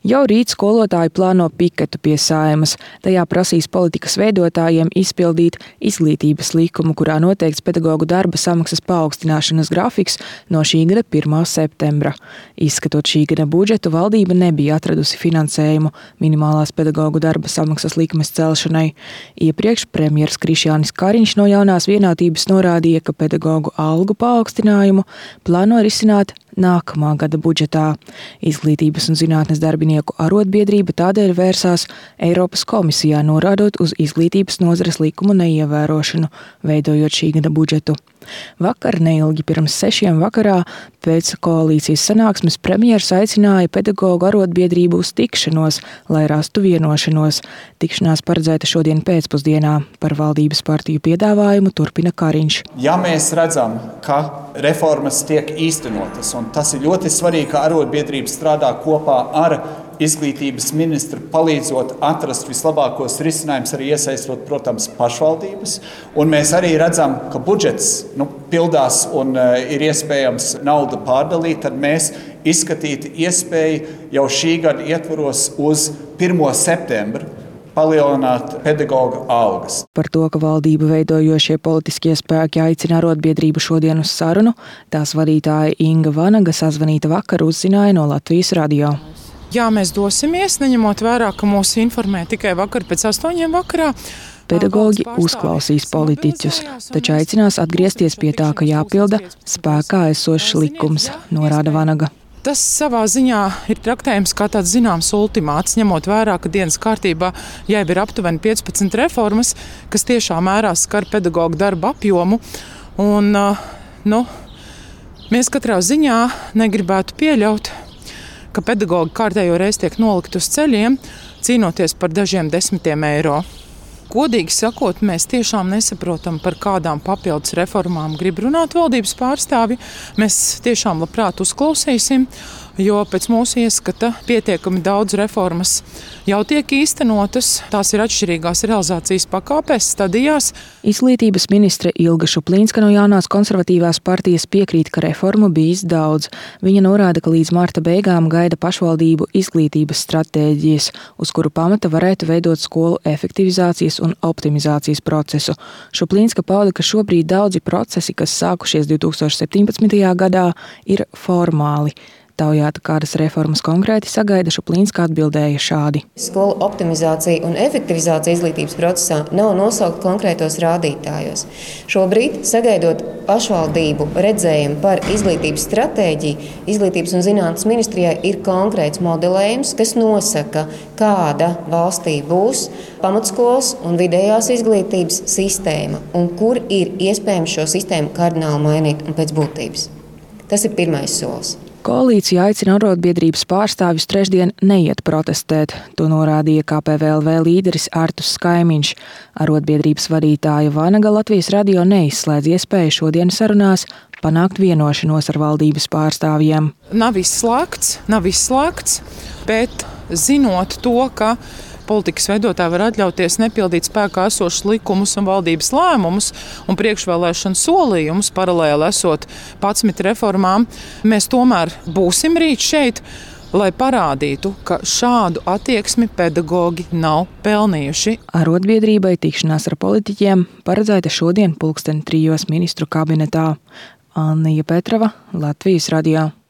Jau rīt skolotāji plāno piketu pie Saeimas. Tajā prasīs politikas veidotājiem izpildīt izglītības likumu, kurā noteikts pedagogu darba samaksas paaugstināšanas grafiks no šī gada 1. septembra. Izskatot šī gada budžetu, valdība nebija atradusi finansējumu minimālās pedagogu darba samaksas likmes celšanai. Iepriekš premjers Krišjānis Kariņš no Jaunās Vienotības norādīja, ka pedagogu algu paaugstinājumu plāno risināt nākamā gada budžetā. Izglītības un zinātnes darbinieku arotbiedrība tādēļ vērsās Eiropas komisijā, norādot uz izglītības nozares likumu neievērošanu, veidojot šī gada budžetu. Vakar, neilgi pirms 6 vakarā, pēc koalīcijas sanāksmes premjers aicināja pedagogu arotbiedrību uz tikšanos, lai rastu vienošanos. Tikšanās paredzēta šodien pēcpusdienā. Par valdības partiju piedāvājumu turpina Kariņš. Ja mēs redzam, ka reformas tiek īstenotas, un tas ir ļoti svarīgi, ka arotbiedrība strādā kopā ar izglītības ministru, palīdzot atrast vislabākos risinājumus, arī iesaistot, protams, pašvaldības. Un mēs arī redzam, ka budžets pildās un ir iespējams naudu pārdalīt, tad mēs izskatītu iespēju jau šī gada ietvaros uz 1. septembra palielināt pedagoga algas. Par to, ka valdību veidojošie politiskie spēki aicina arotbiedrību šodien uz sarunu, tās vadītāja Inga Vanaga sazvanīta vakar uzzināja no Latvijas radio. Jā, mēs dosimies, neņemot vērā, ka mūs informē tikai vakar pēc 8 vakarā. Pedagoģi uzklausīs politiķus, taču aicinās atgriezties pie tā, ka jāpilda spēkā esošs likums, norāda Vanaga. Tas savā ziņā ir traktējams kā tāds zināms ultimāts, ņemot vērā, ka dienas kārtībā jau ir aptuveni 15 reformas, kas tiešā mērā skar pedagoģu darba apjomu. Un, mēs katrā ziņā negribētu pieļaut, ka pedagoģi kārtējo reizi tiek nolikt uz ceļiem, cīnoties par dažiem desmitiem eiro. Godīgi sakot, mēs tiešām nesaprotam, par kādām papildus reformām grib runāt valdības pārstāvi. Mēs tiešām labprāt uzklausīsim, jo pēc mūsu ieskata pietiekami daudz reformas jau tiek īstenotas. Tās ir atšķirīgās realizācijas pakāpēs, stadijās. Izglītības ministre Ilga Šuplīnska no Jaunās konservatīvās partijas piekrīt, ka reformu bijis daudz. Viņa norāda, ka līdz marta beigām gaida pašvaldību izglītības stratēģijas, uz kuru pamata varētu veidot skolu efektivizācijas un optimizācijas procesu. Šuplīnska pauda, ka šobrīd daudzi procesi, kas sākušies 2017. gadā, ir formāli. Taujāta, kādas reformas konkrēti sagaida, Šuplīnska atbildēja šādi. Skolu optimizācija un efektivizācija izglītības procesā nav nosaukta konkrētos rādītājos. Šobrīd, sagaidot pašvaldību redzējumu par izglītības stratēģiju, Izglītības un zinātnes ministrijai ir konkrēts modelējums, kas nosaka, kāda valstī būs pamatskolas un vidējās izglītības sistēma un kur ir iespējams šo sistēmu kardināli mainīt un pēc būtības. Tas ir pirmais solis. Koalīcija aicina arotbiedrības pārstāvjus trešdien neiet protestēt. To norādīja KPVLV līderis Artus Skaimiņš. Arotbiedrības vadītāja Vanaga Latvijas radio neizslēdz iespēju šodien sarunās panākt vienošanos ar valdības pārstāvjiem. Nav izslēgts, bet zinot to, ka politikas veidotāji var atļauties nepildīt spēkā esošus likumus un valdības lēmumus un priekšvēlēšanu solījumus, paralēli esot 11 reformām, mēs tomēr būsim rīt šeit, lai parādītu, ka šādu attieksmi pedagoģi nav pelnījuši. Arotbiedrībai tikšanās ar politiķiem paredzēta šodien 15:00 ministru kabinetā. Annija Petrava, Latvijas radio.